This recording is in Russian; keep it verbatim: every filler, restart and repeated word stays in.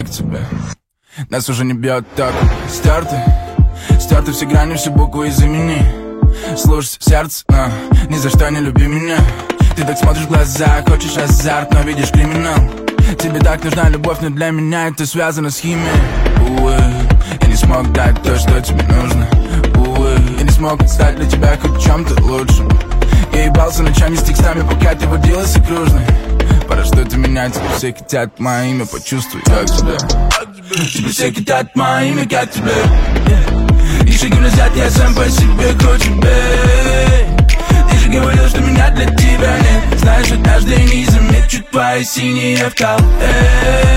к тебе. Нас уже не бьет ток. Стерты, стерты все грани, все буквы из имени. Слушай сердце, но ни за что не люби меня. Ты так смотришь в глаза, хочешь азарт, но видишь криминал. Тебе так нужна любовь, но для меня это связано с химией. Увы, я не смог дать то, что тебе нужно. Увы, я не смог стать для тебя хоть чем-то лучшим. Я ебался ночами с текстами, пока ты водилась окружной. Пора что-то менять, тебе все хотят мое имя, почувствуй, как тебе. Тебе все хотят мое имя, как тебе. И шаги назад, я сам по себе круче, бэй. Ты же говорил, что меня для тебя нет. Знаешь, однажды не замечу твои синие вкалы.